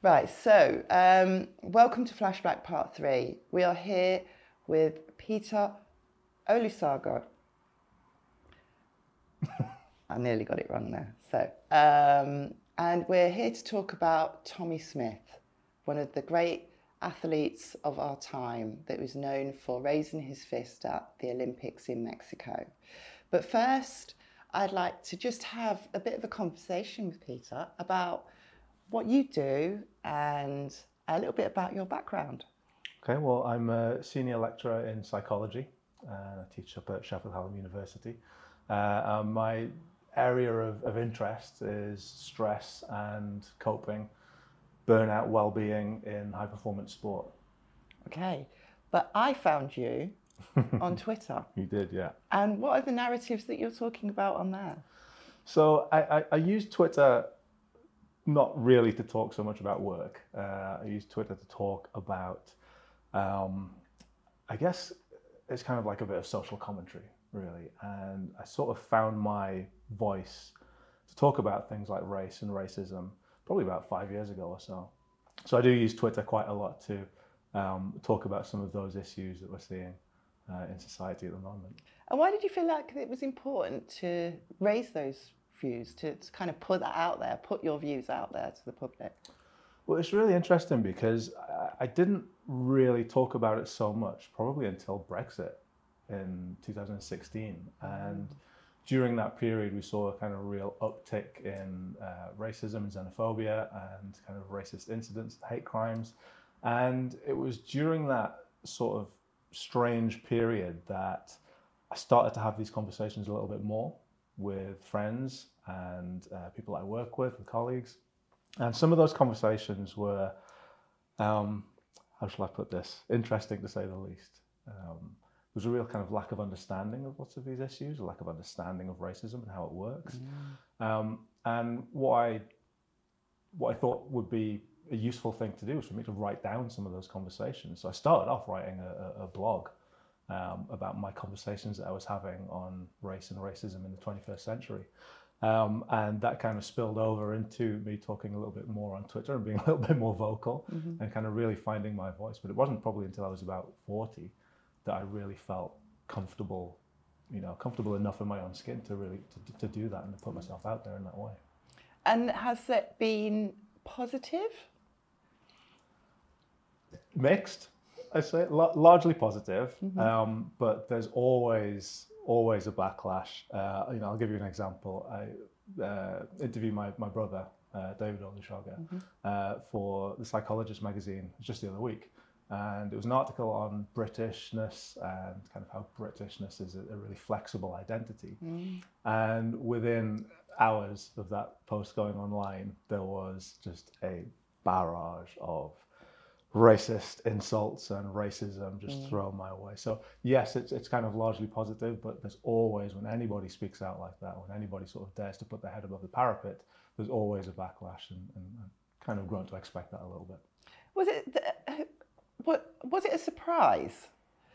Right, so welcome to Flashback Part 3. We are here with Peter Olusaga. I nearly got it wrong there. And we're here to talk about Tommie Smith, one of the great athletes of our time that was known for raising his fist at the Olympics in Mexico. But first, I'd like to just have a bit of a conversation with Peter about what you do and a little bit about your background. Okay, well, I'm a senior lecturer in psychology. I teach up at Sheffield Hallam University. My area of interest is stress and coping, burnout, well-being in high-performance sport. Okay, but I found you on Twitter. You did, yeah. And what are the narratives that you're talking about on there? So I use Twitter not really to talk so much about work. I use Twitter to talk about, I guess it's kind of like a bit of social commentary, really. And I sort of found my voice to talk about things like race and racism probably about 5 years ago or so. So I do use Twitter quite a lot to talk about some of those issues that we're seeing in society at the moment. And why did you feel like it was important to raise those views, to kind of put that out there, put your views out there to the public? Well, it's really interesting because I didn't really talk about it so much, probably until Brexit in 2016. And during that period, we saw a kind of real uptick in racism and xenophobia and kind of racist incidents, hate crimes. And it was during that sort of strange period that I started to have these conversations a little bit more with friends and people I work with colleagues. And some of those conversations were, how shall I put this, interesting to say the least. There was a real kind of lack of understanding of lots of these issues, a lack of understanding of racism and how it works. And what I thought would be a useful thing to do was for me to write down some of those conversations. So I started off writing a blog about my conversations that I was having on race and racism in the 21st century. And that kind of spilled over into me talking a little bit more on Twitter and being a little bit more vocal and kind of really finding my voice. But it wasn't probably until I was about 40 that I really felt comfortable enough in my own skin to really to do that and to put myself out there in that way. And has it been positive? Mixed. I say largely positive, but there's always a backlash. I'll give you an example. I interviewed my brother, David Olusaga, for The Psychologist magazine just the other week. And it was an article on Britishness and kind of how Britishness is a really flexible identity. And within hours of that post going online, there was just a barrage of racist insults and racism just thrown my way. So yes, it's kind of largely positive, but there's always, when anybody speaks out like that, when anybody sort of dares to put their head above the parapet, there's always a backlash, and kind of grown to expect that a little bit. Was it a surprise?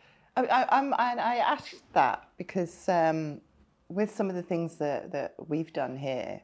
I asked that because with some of the things that we've done here,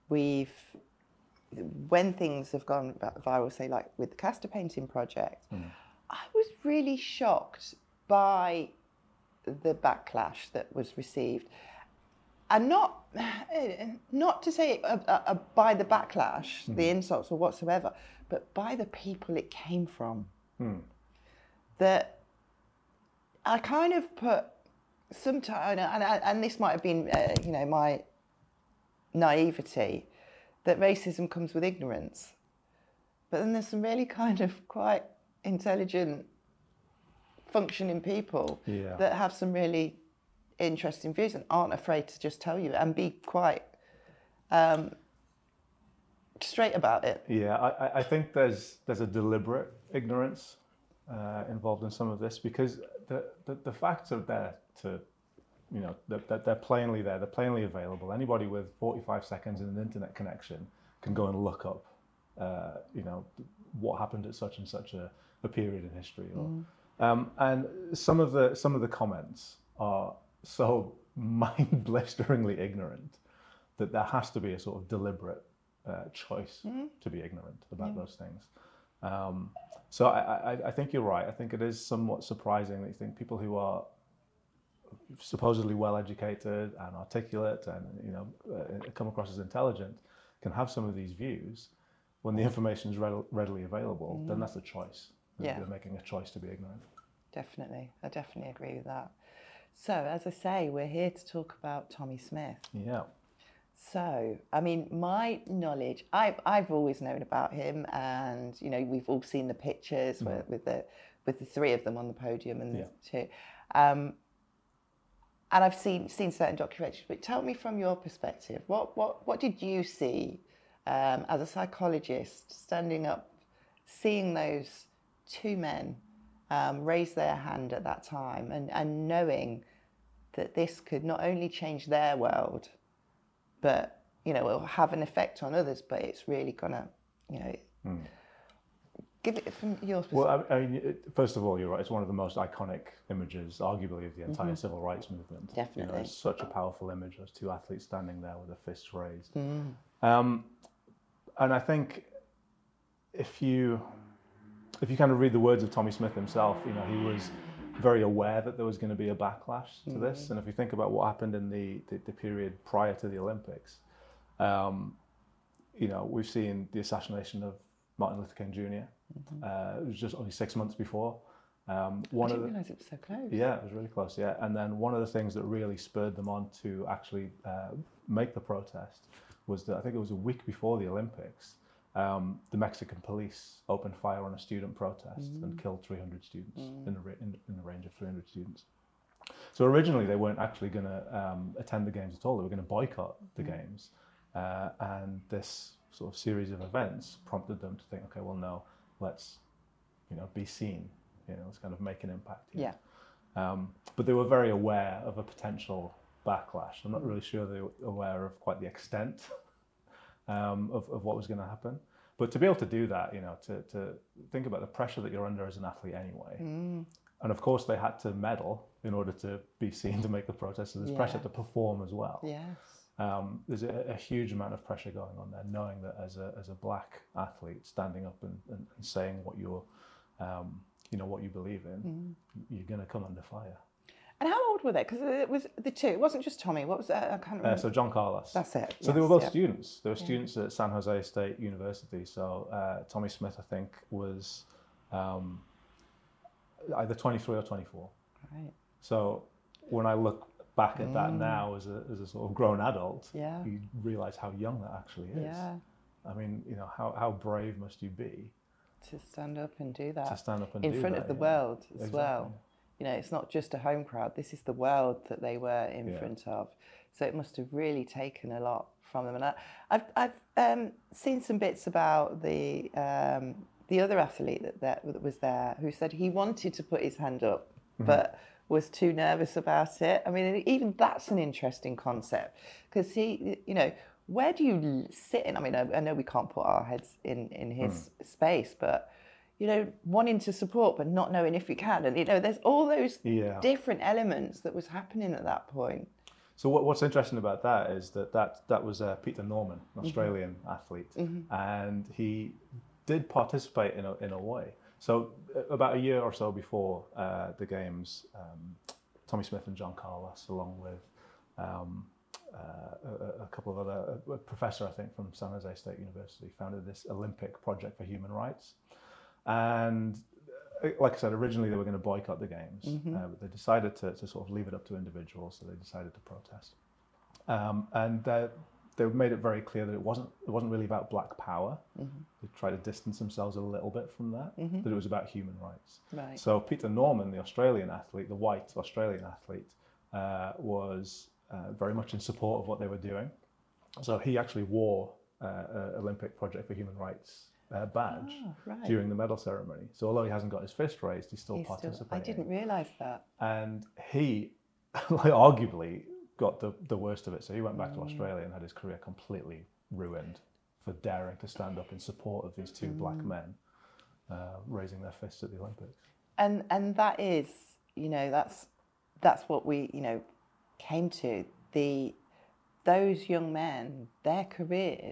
when things have gone viral, say like with the Castor Painting Project, I was really shocked by the backlash that was received. And not to say by the backlash, the insults or whatsoever, but by the people it came from. That I kind of put some time, and this might have been, my naivety, that racism comes with ignorance. But then there's some really kind of quite intelligent, functioning people that have some really interesting views and aren't afraid to just tell you and be quite straight about it. Yeah, I think there's a deliberate ignorance involved in some of this, because the facts are there that they're plainly there, they're plainly available. Anybody with 45 seconds in an internet connection can go and look up, what happened at such and such a period in history. And some of the comments are so mind-blisteringly ignorant that there has to be a sort of deliberate choice to be ignorant about those things. So I think you're right. I think it is somewhat surprising that you think people who are supposedly well educated and articulate and come across as intelligent can have some of these views when the information is readily available. Then that's a choice. They're making a choice to be ignorant. Definitely, I definitely agree with that. So, as I say, we're here to talk about Tommy Smith. Yeah. So, I mean, my knowledge, I've always known about him, and we've all seen the pictures with the three of them on the podium and the two, and I've seen certain documentaries. But tell me from your perspective, what did you see as a psychologist standing up, seeing those two men raise their hand at that time, and knowing that this could not only change their world, but it'll have an effect on others, but it's really gonna give it from your perspective. Well, I mean, first of all, you're right. It's one of the most iconic images, arguably, of the entire civil rights movement. Definitely. It's such a powerful image, those two athletes standing there with their fists raised. And I think if you kind of read the words of Tommy Smith himself, he was very aware that there was going to be a backlash to this. And if you think about what happened in the period prior to the Olympics, we've seen the assassination of Martin Luther King Jr. It was just only 6 months before. I didn't realise it was so close. Yeah, it was really close, yeah. And then one of the things that really spurred them on to actually make the protest was that I think it was a week before the Olympics, the Mexican police opened fire on a student protest and killed 300 students in the range of 300 students. So originally they weren't actually going to attend the games at all. They were going to boycott the games, and this sort of series of events prompted them to think, okay, well, no, let's be seen. Let's kind of make an impact here. Yeah. But they were very aware of a potential backlash. I'm not really sure they were aware of quite the extent of what was going to happen. But to be able to do that, to think about the pressure that you're under as an athlete anyway. And of course, they had to medal in order to be seen to make the protest. So there's pressure to perform as well. Yes. There's a huge amount of pressure going on there, knowing that as a black athlete standing up and saying what you're, what you believe in, you're going to come under fire. And how old were they? Because it was the two. It wasn't just Tommy. What was that? I can't remember. So John Carlos. That's it. So they were both students. They were students at San Jose State University. So Tommy Smith, I think, was either 23 or 24. Right. So when I look back at that now as a sort of grown adult, you realise how young that actually is. Yeah. I mean, how brave must you be to stand up and do that? To stand up and in do front that, of the world as exactly. well. It's not just a home crowd. This is the world that they were in front of. So it must have really taken a lot from them. And I've seen some bits about the other athlete that was there, who said he wanted to put his hand up, but was too nervous about it. I mean, even that's an interesting concept, because where do you sit in? I mean, I know we can't put our heads in his space, but wanting to support but not knowing if you can, and there's all those different elements that was happening at that point. So what's interesting about that is that was Peter Norman, an Australian athlete, and he did participate in a way. So about a year or so before the games, Tommy Smith and John Carlos, along with a couple of a professor, I think, from San Jose State University, founded this Olympic Project for Human Rights. And like I said, originally they were going to boycott the games, but they decided to sort of leave it up to individuals, so they decided to protest. And they made it very clear that it wasn't really about black power. They tried to distance themselves a little bit from that, that it was about human rights. Right. So Peter Norman, the Australian athlete, the white Australian athlete, was very much in support of what they were doing. So he actually wore Olympic Project for Human Rights badge during the medal ceremony. So although he hasn't got his fist raised, he's still participating. I didn't realise that. And he, arguably, got the worst of it. So he went back to Australia and had his career completely ruined for daring to stand up in support of these two black men raising their fists at the Olympics. And that is, that's what we, came to. Those young men, their careers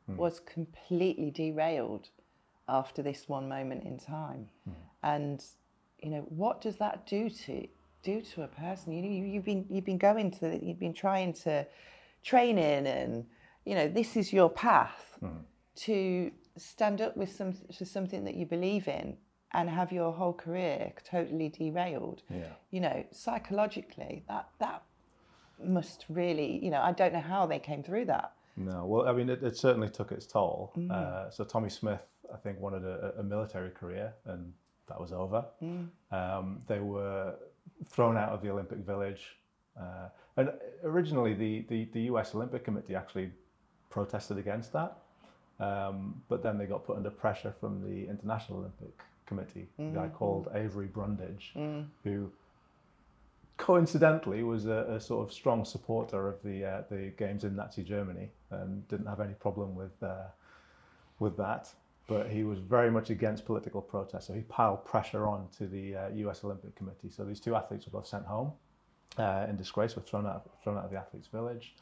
was completely derailed after this one moment in time. And, you know, what does that do to a person? You know, you've been you've been trying to train in, and, you know, this is your path to stand up with something that you believe in, and have your whole career totally derailed. You know, psychologically, that must really, you know, I don't know how they came through that. No, well, I mean, it certainly took its toll. So Tommy Smith, I think, wanted a military career, and that was over. They were thrown out of the Olympic Village. And originally, the US Olympic Committee actually protested against that. But then they got put under pressure from the International Olympic Committee, a guy called Avery Brundage, who coincidentally was a sort of strong supporter of the games in Nazi Germany and didn't have any problem with that. But he was very much against political protest, so he piled pressure on to the US Olympic Committee. So these two athletes were both sent home in disgrace, were thrown out of the athletes' village.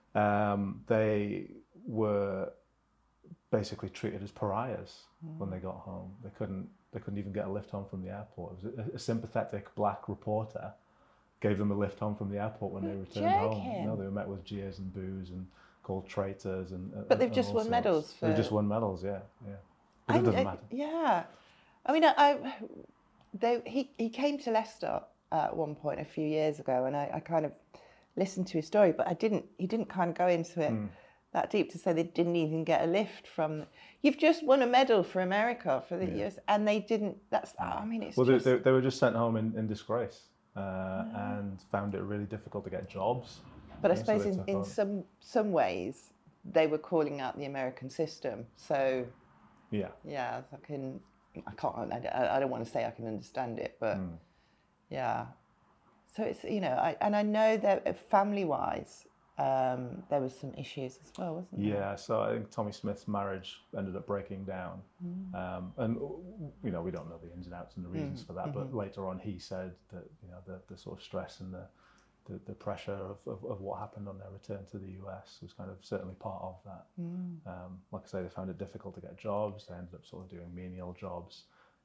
They were basically treated as pariahs when they got home. They couldn't even get a lift home from the airport. It was a sympathetic black reporter gave them a lift home from the airport when they returned home. No, they were met with jeers and boos and called traitors but they've just won medals. They've just won medals, yeah. But it doesn't matter. Yeah, I mean, he came to Leicester at one point a few years ago, and I kind of listened to his story, but he didn't kind of go into it that deep to say they didn't even get a lift from. You've just won a medal for America, for the US, and they didn't. That's, I mean, it's just... they were just sent home in disgrace and found it really difficult to get jobs. But I suppose in some ways they were calling out the American system. So yeah, I don't want to say I can understand it, but yeah. So it's, you know, I know that family-wise, there was some issues as well, wasn't there? Yeah, so I think Tommy Smith's marriage ended up breaking down. And, you know, we don't know the ins and outs and the reasons for that, but later on he said that, you know, the sort of stress and the pressure of what happened on their return to the US was kind of certainly part of that. Like I say, they found it difficult to get jobs. They ended up sort of doing menial jobs.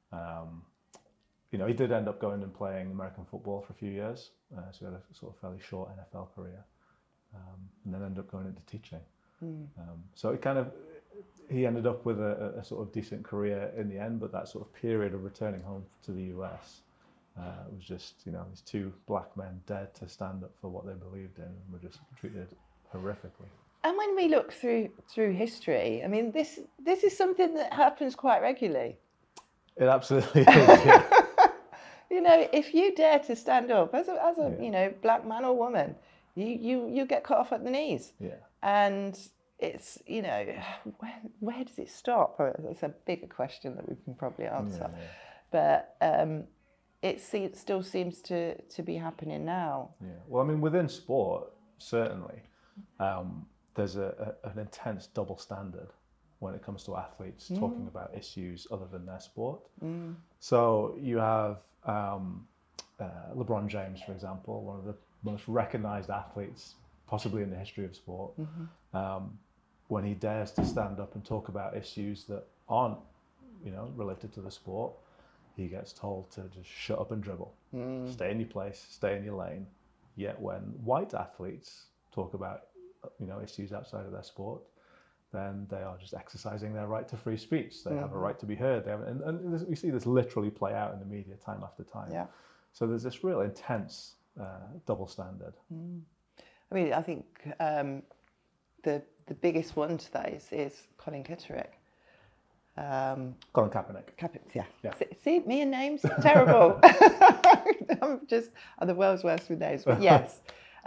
You know, he did end up going and playing American football for a few years. So he had a sort of fairly short NFL career. And then ended up going into teaching. So he ended up with a sort of decent career in the end, but that sort of period of returning home to the US was just, you know, these two black men dared to stand up for what they believed in and were just treated horrifically. And when we look through history, I mean, this is something that happens quite regularly. It absolutely is, yeah. You know, if you dare to stand up as a you know, black man or woman, you get cut off at the knees. Yeah. And it's, you know, where does it stop? It's a bigger question that we can probably answer. But it still seems to be happening now. Yeah. Well, I mean, within sport, certainly, there's an intense double standard when it comes to athletes talking about issues other than their sport. So you have LeBron James, for example, one of the most recognized athletes possibly in the history of sport, when he dares to stand up and talk about issues that aren't, you know, related to the sport, he gets told to just shut up and dribble, stay in your place, stay in your lane. Yet when white athletes talk about, you know, issues outside of their sport, then they are just exercising their right to free speech. They have a right to be heard. And we see this literally play out in the media time after time. Yeah. So there's this real intense double standard. I mean, I think the biggest one today is Colin Kaepernick. Colin Kaepernick. Yeah. See, me and names, terrible. I'm the world's worst with names, but yes.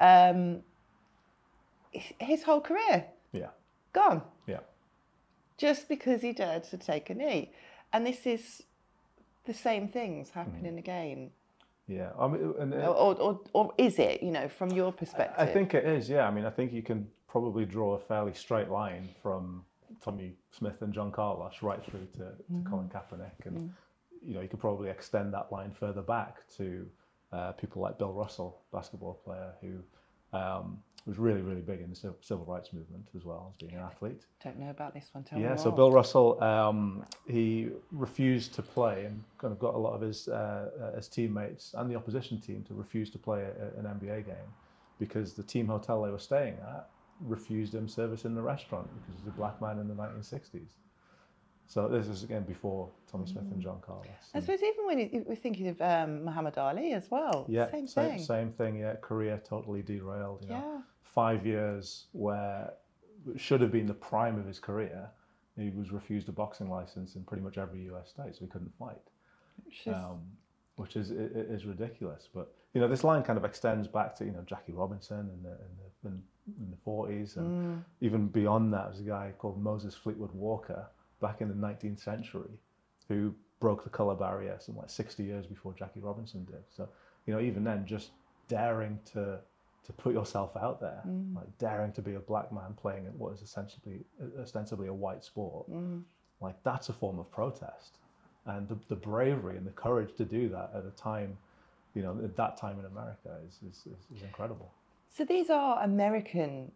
His whole career. Yeah. Gone. Yeah. Just because he dared to take a knee. And this is the same things happening again. Yeah. I mean, or is it, you know, from your perspective? I think it is, yeah. I mean, I think you can probably draw a fairly straight line from Tommy Smith and John Carlos right through to Colin Kaepernick. And, you know, you could probably extend that line further back to people like Bill Russell, basketball player, who was really, really big in the civil rights movement as well as being an athlete. Don't know about this one. Tell me Yeah, more. so Bill Russell, he refused to play and kind of got a lot of his teammates and the opposition team to refuse to play an NBA game because the team hotel they were staying at refused him service in the restaurant because he was a black man in the 1960s. So this is again before Tommy Smith and John Carlos. I suppose even when we're thinking of Muhammad Ali as well, Yeah, same thing. Same thing. Yeah, career totally derailed. You know, Yeah. 5 years where it should have been the prime of his career, he was refused a boxing license in pretty much every US state, so he couldn't fight, which is ridiculous. But you know, this line kind of extends back to Jackie Robinson in the 40s, and even beyond that, was a guy called Moses Fleetwood Walker back in the 19th century, who broke the colour barrier something like 60 years before Jackie Robinson did. So, even then, just daring to put yourself out there, like daring to be a black man playing in what is ostensibly a white sport, like that's a form of protest. And the bravery and the courage to do that at a time, at that time in America is incredible. So these are American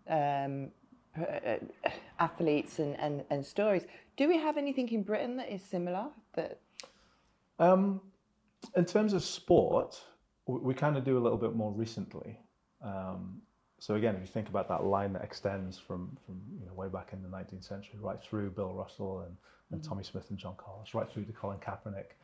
athletes and stories. Do we have anything in Britain that is similar? In terms of sport, we kind of do a little bit more recently. So again, if you think about that line that extends from way back in the 19th century, right through Bill Russell and Tommy Smith and John Carlos, right through to Colin Kaepernick,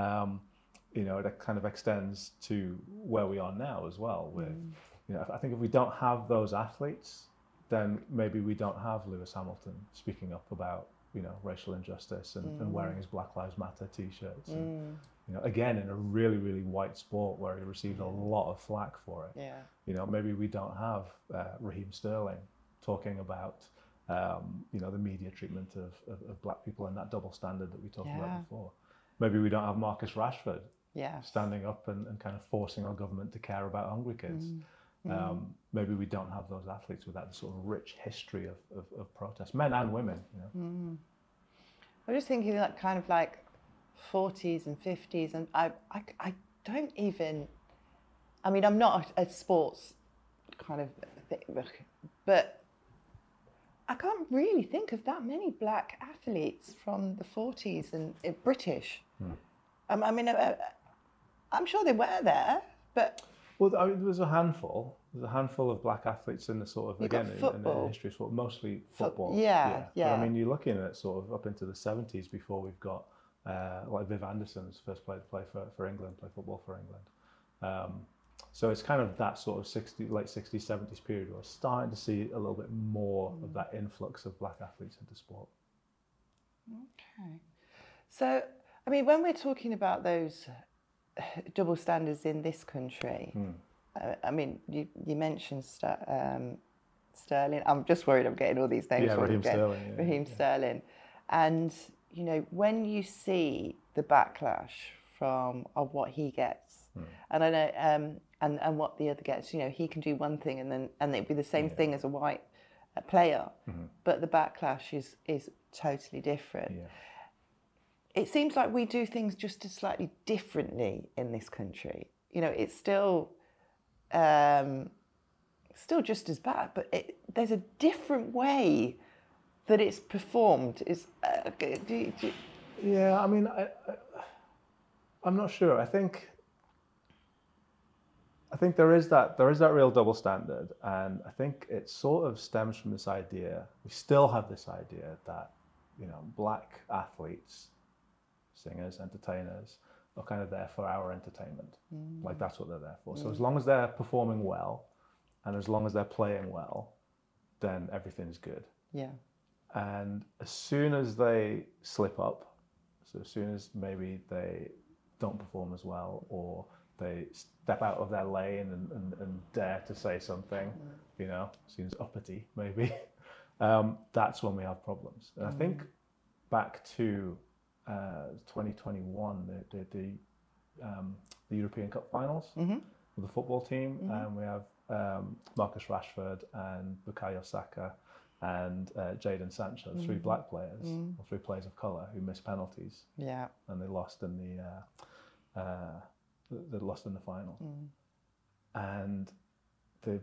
it kind of extends to where we are now as well. With I think if we don't have those athletes, then maybe we don't have Lewis Hamilton speaking up about racial injustice and wearing his Black Lives Matter T-shirts. And, again, in a really, really white sport where he received a lot of flack for it. Yeah. Maybe we don't have Raheem Sterling talking about, the media treatment of black people and that double standard that we talked about before. Maybe we don't have Marcus Rashford standing up and kind of forcing our government to care about hungry kids. Maybe we don't have those athletes with that sort of rich history of protest, men and women. I'm just thinking that kind of like 40s and 50s, and I don't even. I mean, I'm not a sports kind of thing, but I can't really think of that many black athletes from the 40s and British. I mean, I'm sure they were there, but. Well, there was a handful. There's a handful of black athletes in the sort of, again, in the history of sport, mostly football. Yeah. But I mean, you're looking at sort of up into the 70s before we've got, like Viv Anderson's first player to play for England, play football for England. So it's kind of that sort of late 60s, 70s period where we're starting to see a little bit more of that influx of black athletes into sport. Okay. So, I mean, when we're talking about those double standards in this country, I mean, you mentioned Sterling. I'm just worried I'm getting all these names. Yeah, Raheem Sterling. Raheem Sterling. And, when you see the backlash of what he gets, and I know, and what the other gets, he can do one thing and it'd be the same thing as a white player, but the backlash is totally different. Yeah. It seems like we do things just slightly differently in this country. It's still just as bad, but there's a different way that it's performed. Yeah, I mean, I'm not sure. I think there is that real double standard, and I think it sort of stems from this idea. We still have this idea that black athletes, singers, entertainers, are kind of there for our entertainment. Like that's what they're there for. So as long as they're performing well, and as long as they're playing well, then everything's good. Yeah. And as soon as they slip up, so as soon as maybe they don't perform as well, or they step out of their lane and dare to say something, seems uppity maybe, that's when we have problems. And I think back to 2021, the European Cup finals with the football team, and we have Marcus Rashford and Bukayo Saka and Jadon Sancho, three black players, or three players of colour who missed penalties. Yeah, and they lost in the final. And the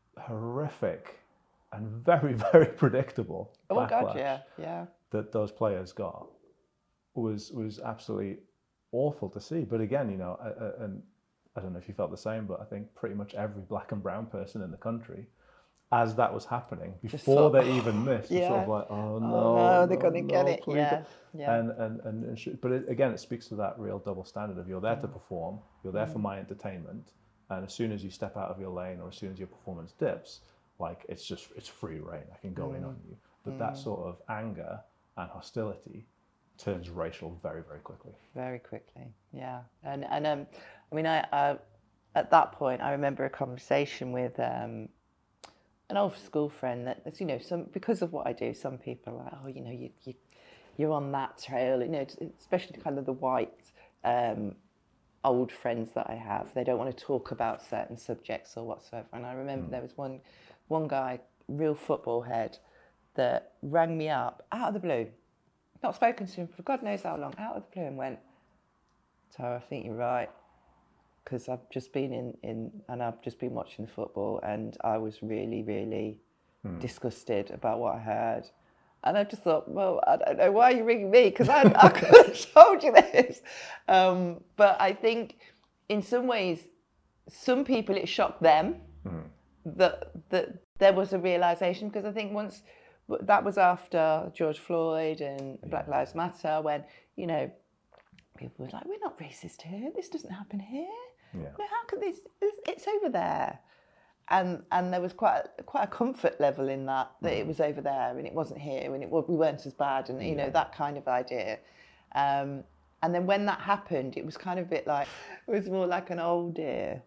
horrific and very, very predictable God, backlash yeah. that those players got was absolutely awful to see. But again, and I don't know if you felt the same, but I think pretty much every black and brown person in the country, as that was happening, before they even missed, was sort of like, oh no, they're going to get it. please. Yeah. But again, it speaks to that real double standard of you're there to perform, you're there for my entertainment, and as soon as you step out of your lane or as soon as your performance dips, like it's free reign. I can go in on you. But that sort of anger and hostility turns racial very, very quickly. Very quickly, yeah. And I mean, I at that point, I remember a conversation with an old school friend that, because of what I do, some people are like, oh, you're on that trail, especially kind of the white old friends that I have. They don't want to talk about certain subjects or whatsoever. And I remember there was one guy, real football head, that rang me up out of the blue. Not spoken to him for God knows how long, out of the blue, and went, Tara, I think you're right, because I've just been and I've just been watching the football, and I was really, really disgusted about what I heard. And I just thought, well, I don't know, why are you ringing me? Because I could have told you this. But I think in some ways, some people, it shocked them that there was a realisation, because I think once, that was after George Floyd and Black Lives Matter, when, people were like, we're not racist here. This doesn't happen here. Yeah. No, how could this? It's over there. And there was quite a comfort level in that it was over there and it wasn't here, and we weren't as bad, and that kind of idea. And then when that happened, it was kind of a bit like, it was more like an oh dear.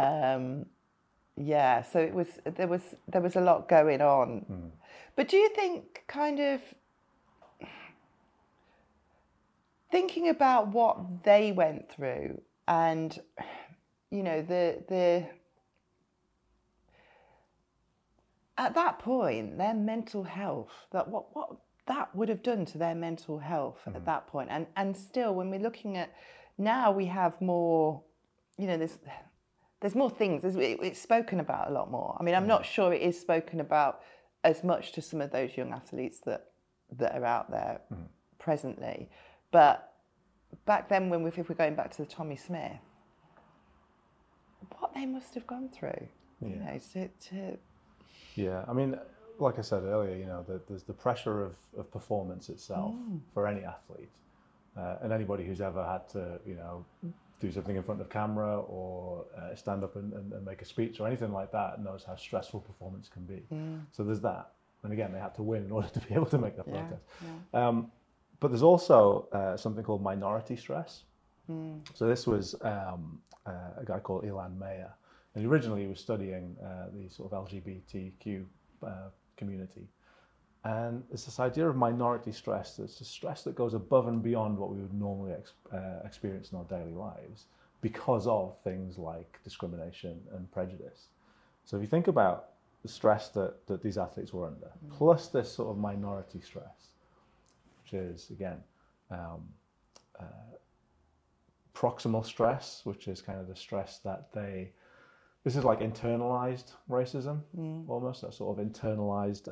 Yeah, so there was a lot going on. But do you think, kind of thinking about what they went through, and the at that point, their mental health, that what that would have done to their mental health at that point, and still, when we're looking at now, we have more, there's more things. It's spoken about a lot more. I mean, I'm not sure it is spoken about as much to some of those young athletes that are out there presently, but back then, if we're going back to the Tommy Smith, what they must have gone through, Yeah, I mean, like I said earlier, there's the pressure of performance itself for any athlete, and anybody who's ever had to, do something in front of camera or stand up and make a speech or anything like that knows how stressful performance can be. So there's that, and again, they had to win in order to be able to make that protest. But there's also something called minority stress. So this was a guy called Ilan Meyer. And originally he was studying the sort of LGBTQ community. And it's this idea of minority stress. It's a stress that goes above and beyond what we would normally experience in our daily lives because of things like discrimination and prejudice. So if you think about the stress that these athletes were under, plus this sort of minority stress, which is, again, proximal stress, which is kind of the stress that this is like internalized racism, almost, that sort of internalized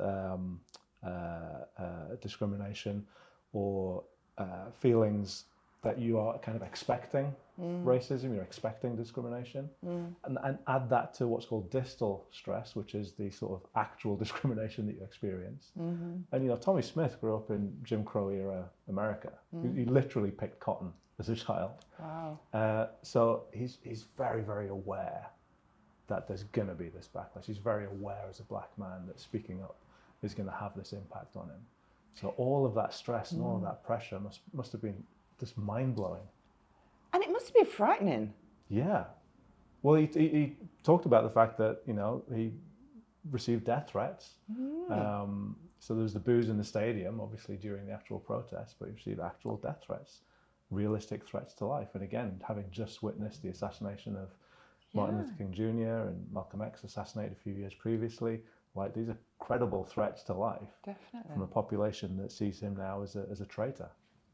discrimination, or feelings that you are kind of expecting racism, you're expecting discrimination, and add that to what's called distal stress, which is the sort of actual discrimination that you experience. And Tommy Smith grew up in Jim Crow era America. He literally picked cotton as a child. Wow. So he's very, very aware that there's going to be this backlash. He's very aware as a black man that speaking up is going to have this impact on him. So all of that stress and all of that pressure must have been just mind-blowing. And it must have been frightening. Yeah. Well, he talked about the fact that, he received death threats. So there was the boos in the stadium, obviously, during the actual protest, but he received actual death threats, realistic threats to life. And again, having just witnessed the assassination of Martin Luther King Jr. and Malcolm X assassinated a few years previously, like, these are credible threats to life. Definitely. From a population that sees him now as a traitor.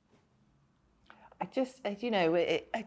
I just,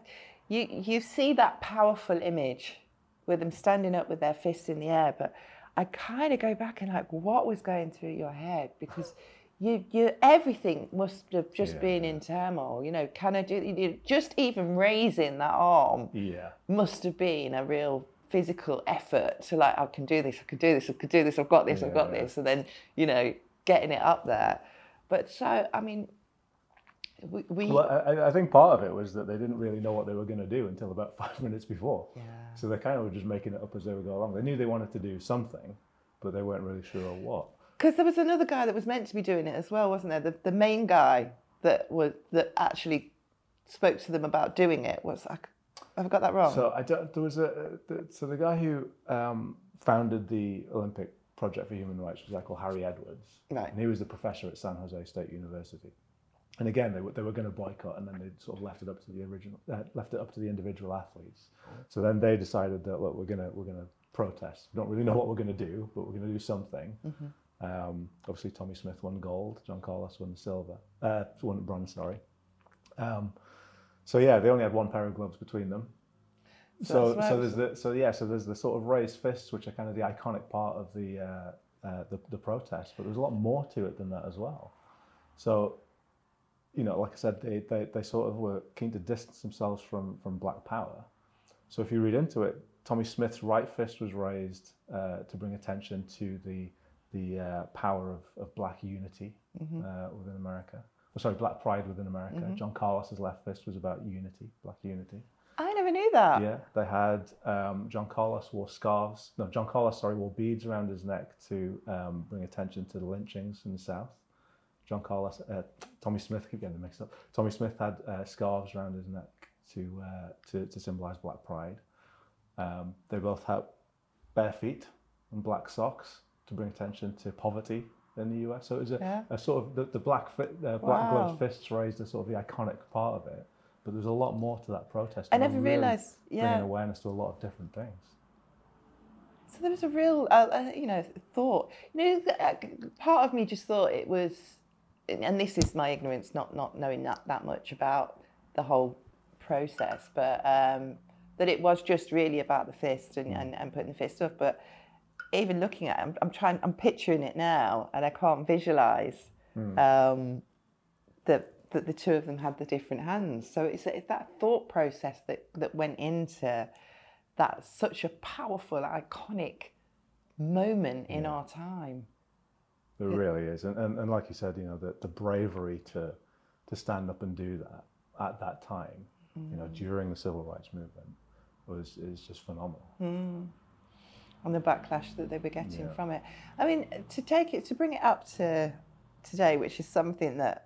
you see that powerful image with them standing up with their fists in the air, but I kind of go back and like, what was going through your head? Because you everything must have just been in turmoil. You know, can I do? Just even raising that arm must have been a real physical effort to like, I can do this, I could do this, I could do this, I've got this, I've got this, and then, you know, getting it up there. But so, I mean, Well, I think part of it was that they didn't really know what they were going to do until about 5 minutes before. Yeah. So they kind of were just making it up as they would go along. They knew they wanted to do something, but they weren't really sure what. Because there was another guy that was meant to be doing it as well, wasn't there? The main guy that actually spoke to them about doing it was, have I got that wrong? So so the guy who founded the Olympic Project for Human Rights was a guy called Harry Edwards, right? And he was the professor at San Jose State University. And again, they were going to boycott, and then they sort of left it up to the individual athletes. So then they decided that, look, we're gonna protest. We don't really know what we're going to do, but we're going to do something. Obviously, Tommy Smith won gold. John Carlos won won bronze. Sorry. So yeah, they only had one pair of gloves between them. So there's the sort of raised fists, which are kind of the iconic part of the protest. But there's a lot more to it than that as well. So, you know, like I said, they sort of were keen to distance themselves from Black Power. So if you read into it, Tommy Smith's right fist was raised to bring attention to the power of Black unity within America. Black pride within America. John Carlos's left fist was about unity, Black unity. I never knew that. Yeah, they had John Carlos wore scarves. No, John Carlos, wore beads around his neck to bring attention to the lynchings in the South. Tommy Smith, keep getting them mixed up. Tommy Smith had scarves around his neck to symbolise Black pride. They both had bare feet and black socks to bring attention to poverty in the US. So it was a sort of the black gloved fists raised as sort of the iconic part of it. But there's a lot more to that protest. I never realised. Bringing awareness to a lot of different things. So there was a real, thought. You know, part of me just thought it was, and this is my ignorance, not knowing that much about the whole process, but that it was just really about the fist and putting the fist up. But even looking at it, I'm picturing it now, and I can't visualise that the two of them had the different hands. So it's that thought process that went into that, such a powerful, iconic moment in our time. There really is, and like you said, you know, the bravery to stand up and do that at that time, you know, during the civil rights movement is just phenomenal. And the backlash that they were getting from it. I mean, to bring it up to today, which is something that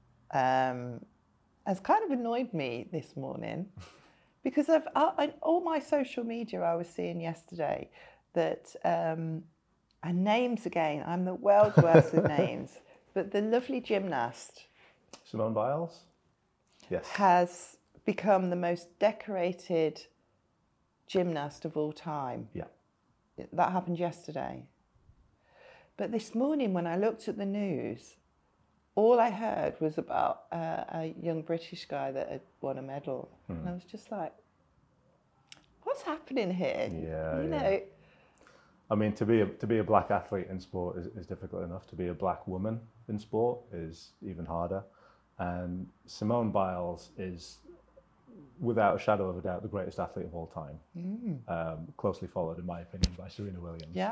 has kind of annoyed me this morning, because on all my social media I was seeing yesterday that, and names again, I'm the world's worst with names, but the lovely gymnast Simone Biles, has become the most decorated gymnast of all time. Yeah. That happened yesterday. But this morning when I looked at the news, all I heard was about a young British guy that had won a medal. And I was just like, what's happening here? Yeah, you know. I mean, to be a black athlete in sport is difficult enough. To be a black woman in sport is even harder. And Simone Biles is, without a shadow of a doubt, the greatest athlete of all time. Closely followed, in my opinion, by Serena Williams. Yeah.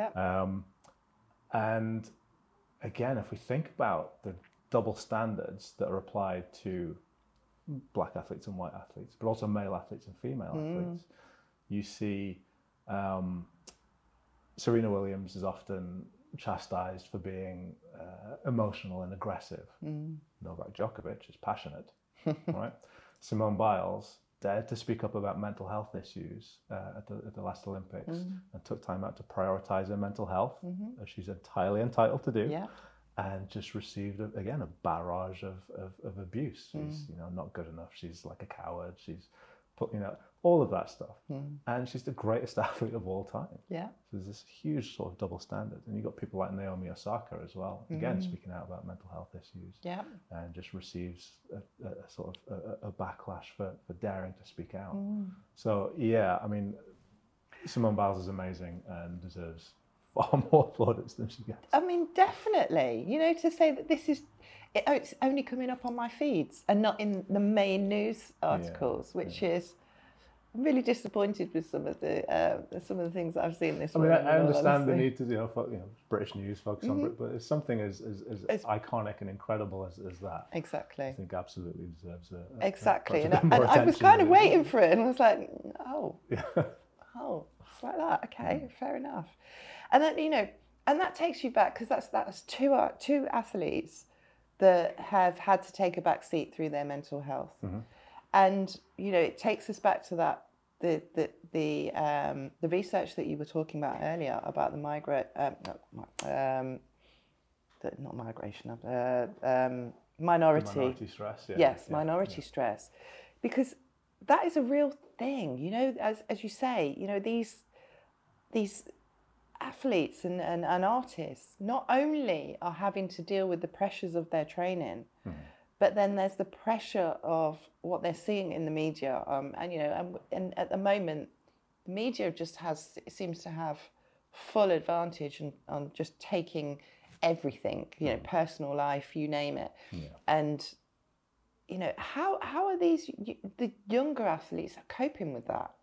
And again, if we think about the double standards that are applied to black athletes and white athletes, but also male athletes and female athletes, you see Serena Williams is often chastised for being emotional and aggressive. Novak Djokovic is passionate, right? Simone Biles dared to speak up about mental health issues at the last Olympics and took time out to prioritize her mental health, as she's entirely entitled to do, and just received, a barrage of abuse. She's not good enough. She's like a coward. She's all of that stuff. And she's the greatest athlete of all time. Yeah. So there's this huge sort of double standard. And you've got people like Naomi Osaka as well, again, speaking out about mental health issues. Yeah. And just receives a sort of a backlash for daring to speak out. So, yeah, I mean, Simone Biles is amazing and deserves far more plaudits than she gets. I mean, definitely. You know, to say that it's only coming up on my feeds and not in the main news articles, which is. I'm really disappointed with some of the things that I've seen this morning. I understand the need to, British news focus on Brit, but it's something as iconic and incredible as that. Exactly. I think absolutely deserves exactly. And I was kind of waiting for it, and I was like, oh, yeah. Oh, it's like that. Okay, fair enough. And then and that takes you back, because that's two athletes that have had to take a back seat through their mental health. Mm-hmm. And it takes us back to that the research that you were talking about earlier about the minority stress. Yeah. Yes, minority stress, because that is a real thing. As you say, these athletes and artists not only are having to deal with the pressures of their training. But then there's the pressure of what they're seeing in the media, and at the moment, the media seems to have full advantage on just taking everything, personal life, you name it, and how are the younger athletes coping with that?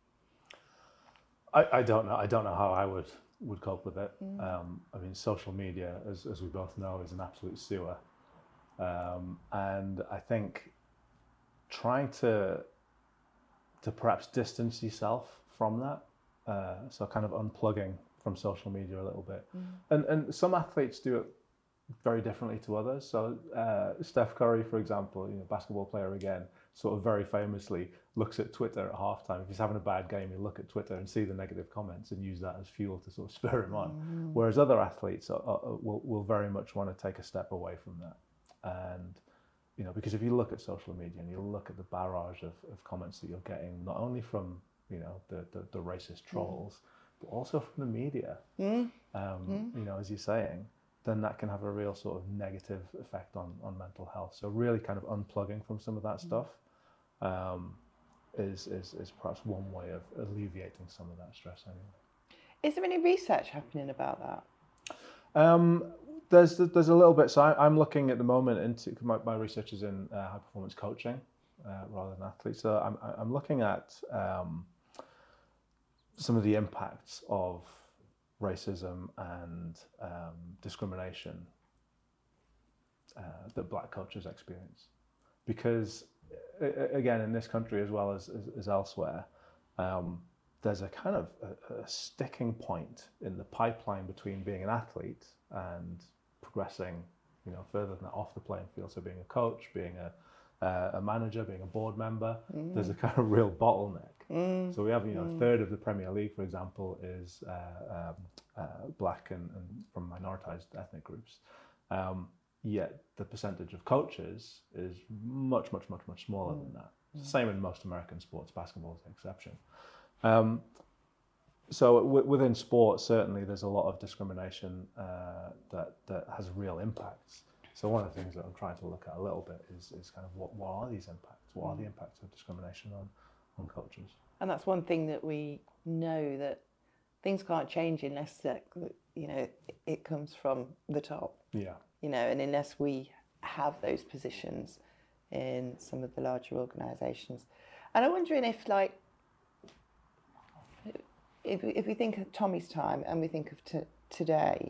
I don't know. I don't know how I would cope with it. Social media, as we both know, is an absolute sewer. And I think trying to perhaps distance yourself from that, so kind of unplugging from social media a little bit. And some athletes do it very differently to others. So Steph Curry, for example, basketball player again, sort of very famously looks at Twitter at halftime. If he's having a bad game, he'll look at Twitter and see the negative comments and use that as fuel to sort of spur him on. Whereas other athletes will very much want to take a step away from that. And, because if you look at social media and you look at the barrage of comments that you're getting, not only from, the racist trolls, but also from the media, as you're saying, then that can have a real sort of negative effect on mental health. So really kind of unplugging from some of that stuff is perhaps one way of alleviating some of that stress anyway. Is there any research happening about that? There's a little bit. So I'm looking at the moment into my research is in high performance coaching rather than athletes. So I'm looking at some of the impacts of racism and discrimination that Black coaches experience, because again in this country as well as elsewhere, there's a kind of a sticking point in the pipeline between being an athlete and progressing, further than that off the playing field. So being a coach, being a manager, being a board member, there's a kind of real bottleneck. So we have, a third of the Premier League, for example, is Black and from minoritized ethnic groups. Yet the percentage of coaches is much smaller than that. It's the same in most American sports. Basketball is an exception. So within sports, certainly there's a lot of discrimination that has real impacts. So one of the things that I'm trying to look at a little bit is kind of what are these impacts? What are the impacts of discrimination on coaches? And that's one thing that we know, that things can't change unless it comes from the top. Yeah. And unless we have those positions in some of the larger organisations. And I'm wondering if we think of Tommy's time and we think of today,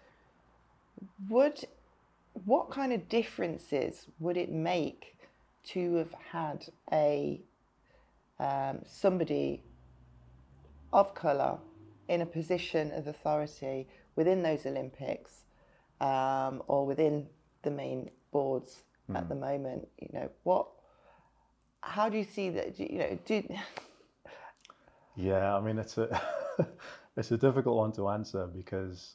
what kind of differences would it make to have had somebody of colour in a position of authority within those Olympics, or within the main boards at the moment? How do you see that? Yeah, I mean, it's a difficult one to answer, because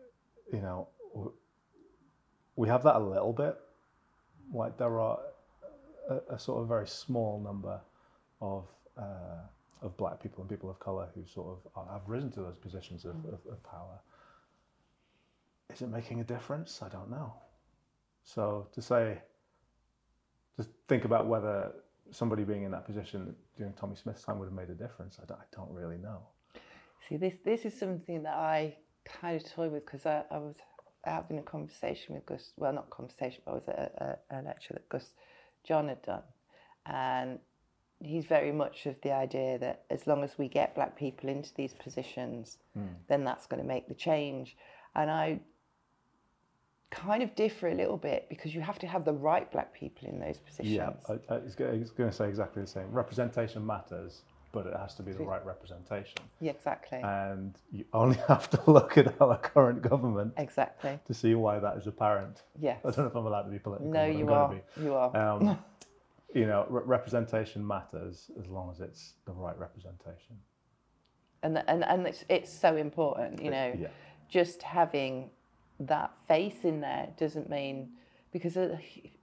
we have that a little bit. Like, there are a sort of very small number of Black people and people of colour who sort of have risen to those positions of power. Is it making a difference? I don't know. So to think about whether somebody being in that position during Tommy Smith's time would have made a difference, I don't really know. See, this is something that I kind of toy with, because I was having a conversation with Gus, well, not conversation, but I was at a lecture that Gus John had done, and he's very much of the idea that as long as we get black people into these positions, then that's going to make the change. And I kind of differ a little bit, because you have to have the right black people in those positions. Yeah, I was going to say exactly the same. Representation matters, but it has to be the right representation. Yeah, exactly. And you only have to look at our current government Exactly. to see why that is apparent. Yes. I don't know if I'm allowed to be political. No, you are. You are. You know, representation matters as long as it's the right representation. And it's so important, you know. Yeah. Just having that face in there doesn't mean, because I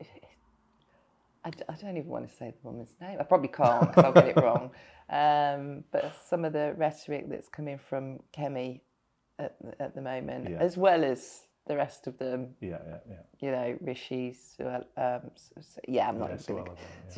don't even want to say the woman's name. I probably can't, because I'll get it wrong. But some of the rhetoric that's coming from Kemi at the moment, as well as the rest of them. Yeah. You know, Rishi, I'm not even going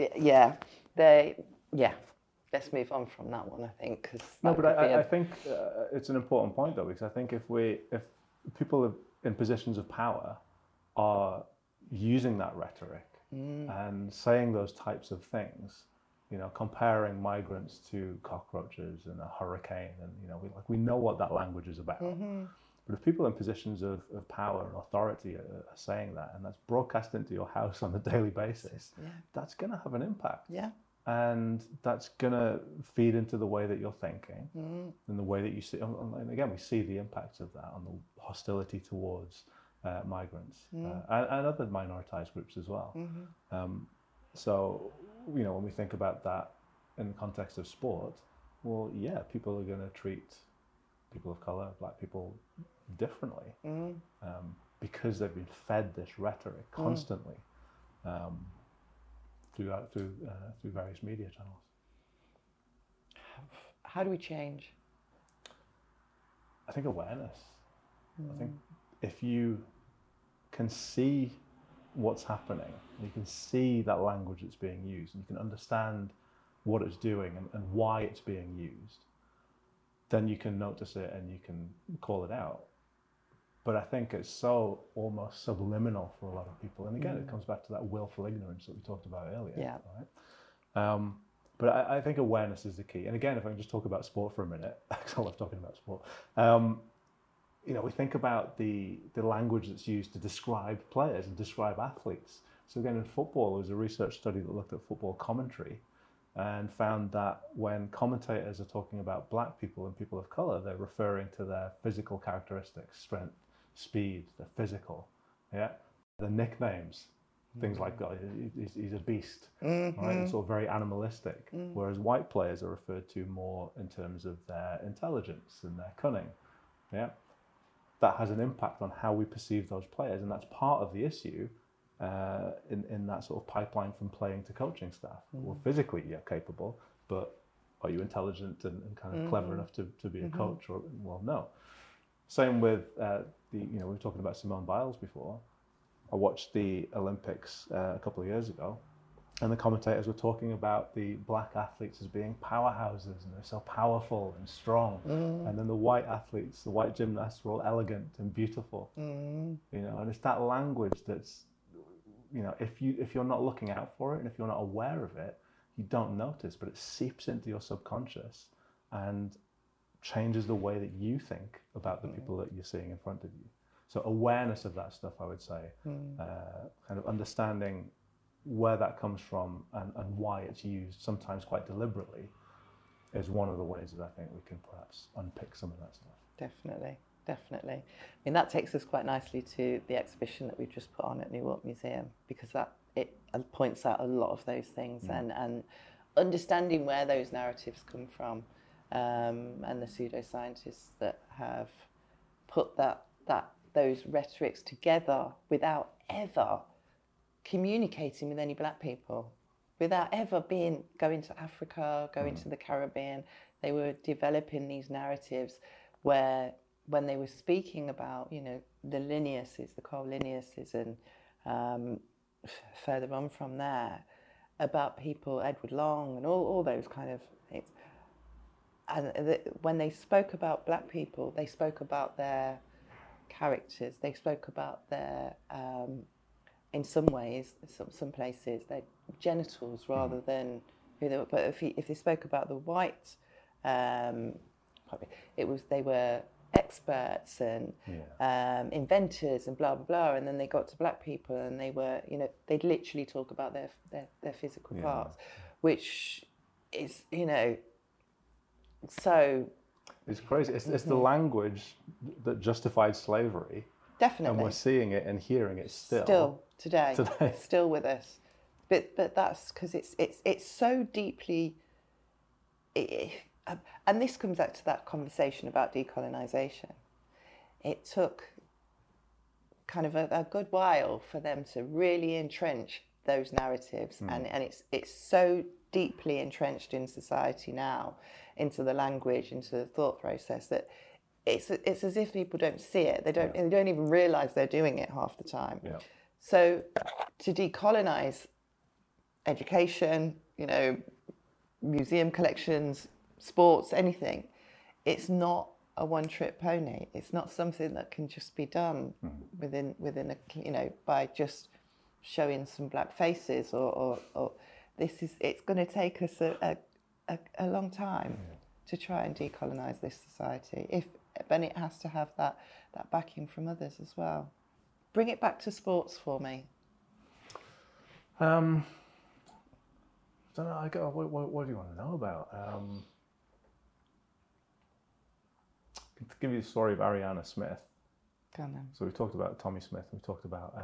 to. Let's move on from that one, I think. No, but I think it's an important point, though, because I think if people in positions of power are using that rhetoric and saying those types of things, you know, comparing migrants to cockroaches and a hurricane, and you know, we know what that language is about. But if people in positions of power and authority are saying that, and that's broadcast into your house on a daily basis, that's going to have an impact. Yeah. And that's going to feed into the way that you're thinking and the way that you see. And again, we see the impacts of that on the hostility towards migrants and other minoritized groups as well. So, you know, when we think about that in the context of sport, well, yeah, people are going to treat people of color, black people, differently because they've been fed this rhetoric constantly. Through various media channels. How do we change? I think awareness. I think if you can see what's happening, you can see that language that's being used, and you can understand what it's doing and why it's being used, then you can notice it and you can call it out. But I think it's so almost subliminal for a lot of people. And again, it comes back to that willful ignorance that we talked about earlier. Yeah. Right? But I think awareness is the key. And again, if I can just talk about sport for a minute, because I love talking about sport. You know, we think about the language that's used to describe players and describe athletes. So again, in football, there was a research study that looked at football commentary and found that when commentators are talking about black people and people of color, they're referring to their physical characteristics, strength, speed, they're physical, the nicknames, things like that. He's a beast, right? It's all very animalistic. Whereas white players are referred to more in terms of their intelligence and their cunning. That has an impact on how we perceive those players, and that's part of the issue in that sort of pipeline from playing to coaching staff. Well, physically you're capable, but are you intelligent and kind of clever enough to be a coach? Or, well, no. Same with we were talking about Simone Biles before. I watched the Olympics a couple of years ago, and the commentators were talking about the black athletes as being powerhouses, and they're so powerful and strong. And then the white athletes, the white gymnasts, were all elegant and beautiful. You know, and it's that language that's, you know, if you're not looking out for it and if you're not aware of it, you don't notice, but it seeps into your subconscious and changes the way that you think about the people that you're seeing in front of you. So awareness of that stuff, I would say, kind of understanding where that comes from and why it's used, sometimes quite deliberately, is one of the ways that I think we can perhaps unpick some of that stuff. Definitely. I mean, that takes us quite nicely to the exhibition that we've just put on at Newark Museum, because it points out a lot of those things and understanding where those narratives come from, and the pseudoscientists that have put those rhetorics together without ever communicating with any black people, without ever going to Africa, going to the Caribbean. They were developing these narratives where, when they were speaking about, you know, the Linnaeuses, the Carl Linnaeuses, and further on from there, about people, Edward Long and all those kind of things, when they spoke about black people, they spoke about their characters. They spoke about their, in some ways, some places, their genitals rather than who they were. But if they spoke about the white, probably they were experts and inventors and blah blah blah. And then they got to black people, and they were, they'd literally talk about their physical parts, which is, so. It's crazy. It's the language that justified slavery. Definitely. And we're seeing it and hearing it still. Still today. It's still with us. But that's because it's so deeply. And this comes back to that conversation about decolonisation. It took kind of a good while for them to really entrench those narratives, and it's so deeply entrenched in society now, into the language, into the thought process, that it's as if people don't see it. They don't even realise they're doing it half the time. Yeah. So to decolonise education, museum collections, sports, anything, it's not a one-trick pony. It's not something that can just be done within a by just showing some black faces or it's going to take us a long time to try and decolonise this society. Then it has to have that backing from others as well. Bring it back to sports for me. I don't know. What do you want to know about? To give you the story of Ariana Smith. Go on then. So we talked about Tommy Smith. We talked about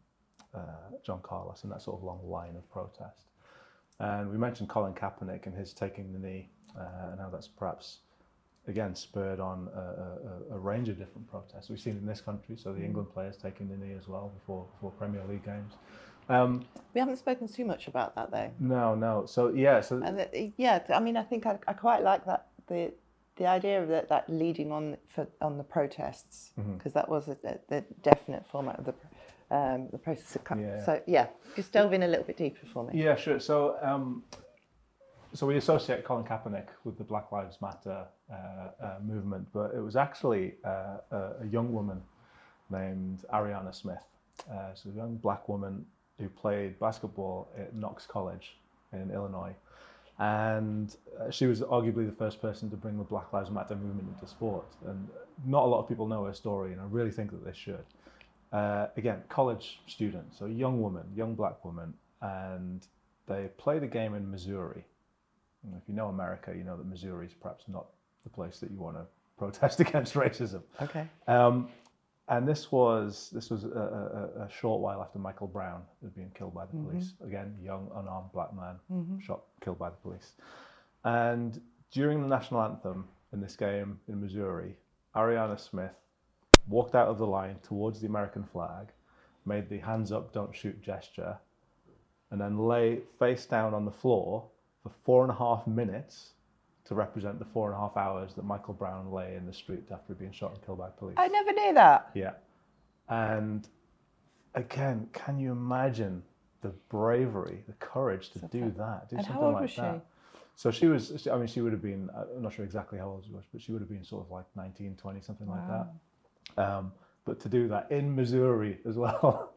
John Carlos and that sort of long line of protest. And we mentioned Colin Kaepernick and his taking the knee, and how that's perhaps, again, spurred on a range of different protests. We've seen in this country, so the England players taking the knee as well before Premier League games. We haven't spoken too much about that though. No. So yeah. I mean, I think I quite like that the idea of that leading on the protests, because that was the definite format of the process. So just delve in a little bit deeper for me. Yeah, sure. So we associate Colin Kaepernick with the Black Lives Matter movement, but it was actually a young woman named Ariana Smith. So a young black woman who played basketball at Knox College in Illinois. And she was arguably the first person to bring the Black Lives Matter movement into sport. And not a lot of people know her story, and I really think that they should. Again, college student, so young woman, young black woman, and they played a game in Missouri. And if you know America, you know that Missouri is perhaps not the place that you want to protest against racism. Okay. And this was a short while after Michael Brown had been killed by the police. Again, young, unarmed black man, killed by the police. And during the national anthem in this game in Missouri, Ariana Smith walked out of the line towards the American flag, made the hands up, don't shoot gesture, and then lay face down on the floor for 4.5 minutes to represent the 4.5 hours that Michael Brown lay in the street after being shot and killed by police. I never knew that. Yeah. And again, can you imagine the bravery, the courage to do that? Do and something how old like was she? that. So she was, she would have been, I'm not sure exactly how old she was, but she would have been sort of like 19, 20, something like that. But to do that in Missouri as well,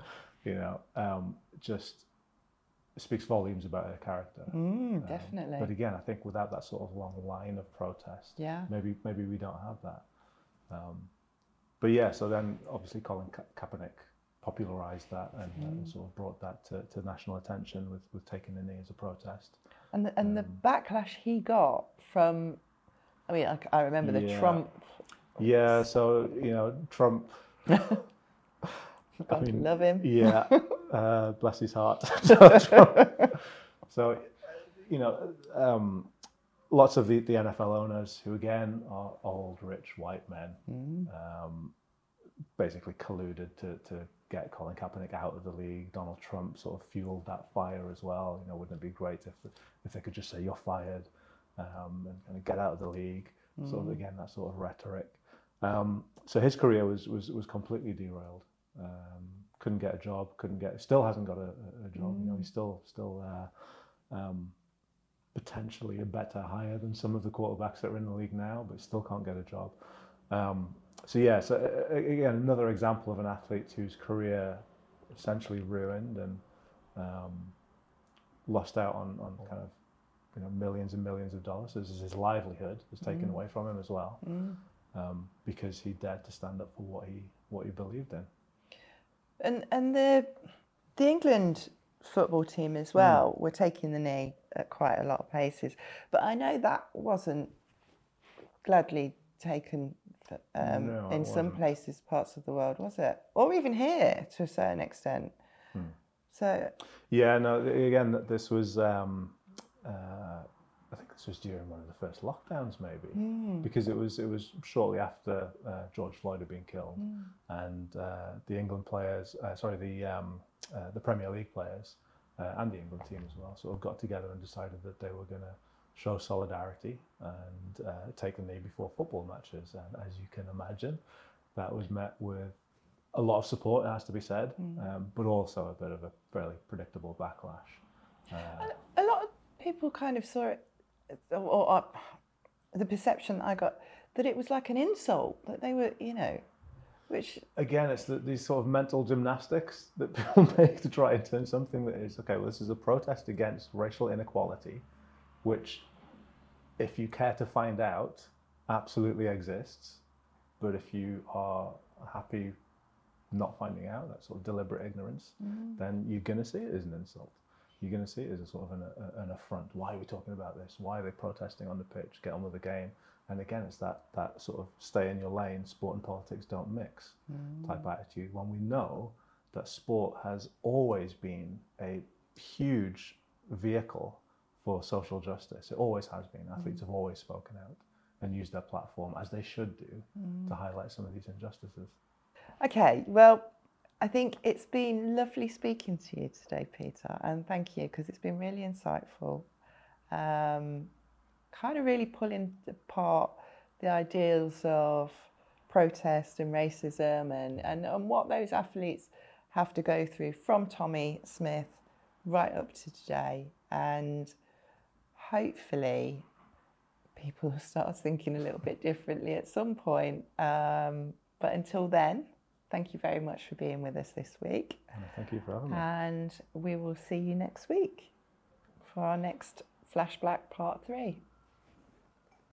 just speaks volumes about her character. Definitely. But again, I think without that sort of long line of protest, maybe we don't have that. But yeah, so then obviously Colin Kaepernick popularised that and sort of brought that to national attention with taking the knee as a protest. And the backlash he got from, I mean, I remember the Trump. Yeah, so Trump. Love him. Yeah, bless his heart. So, lots of the NFL owners who again are old, rich, white men, basically colluded to get Colin Kaepernick out of the league. Donald Trump sort of fueled that fire as well. Wouldn't it be great if they could just say you're fired and get out of the league? Sort of again that sort of rhetoric. So his career was completely derailed. Couldn't get a job. Still hasn't got a job. He's still potentially a better hire than some of the quarterbacks that are in the league now, but still can't get a job. So again, another example of an athlete whose career essentially ruined and lost out on kind of millions and millions of dollars. This is his livelihood was taken away from him as well, because he dared to stand up for what he believed in. And the England football team as well were taking the knee at quite a lot of places, but I know that wasn't gladly taken in some places, parts of the world, was it? Or even here to a certain extent. So yeah, no. Again, this was I think this was during one of the first lockdowns, maybe, because it was shortly after George Floyd had been killed, and the England players, the Premier League players, and the England team as well, sort of got together and decided that they were going to show solidarity and take the knee before football matches. And as you can imagine, that was met with a lot of support, it has to be said, but also a bit of a fairly predictable backlash. A lot of people kind of saw it, or the perception I got, that it was like an insult, that they were, which... Again, it's these sort of mental gymnastics that people make to try and turn something that is, okay, well, this is a protest against racial inequality, which, if you care to find out, absolutely exists. But if you are happy not finding out, that sort of deliberate ignorance, then you're going to see it as an insult. You're going to see it as a sort of an affront. Why are we talking about this? Why are they protesting on the pitch? Get on with the game. And again, it's that sort of stay in your lane, sport and politics don't mix type attitude, when we know that sport has always been a huge vehicle for social justice. It always has been. Athletes have always spoken out and used their platform, as they should do, to highlight some of these injustices. Okay, well, I think it's been lovely speaking to you today, Peter, and thank you, because it's been really insightful. Kind of really pulling apart the ideals of protest and racism and what those athletes have to go through, from Tommy Smith right up to today. And hopefully people will start thinking a little bit differently at some point. But until then, thank you very much for being with us this week. Thank you for having me. And we will see you next week for our next Flashback Part 3.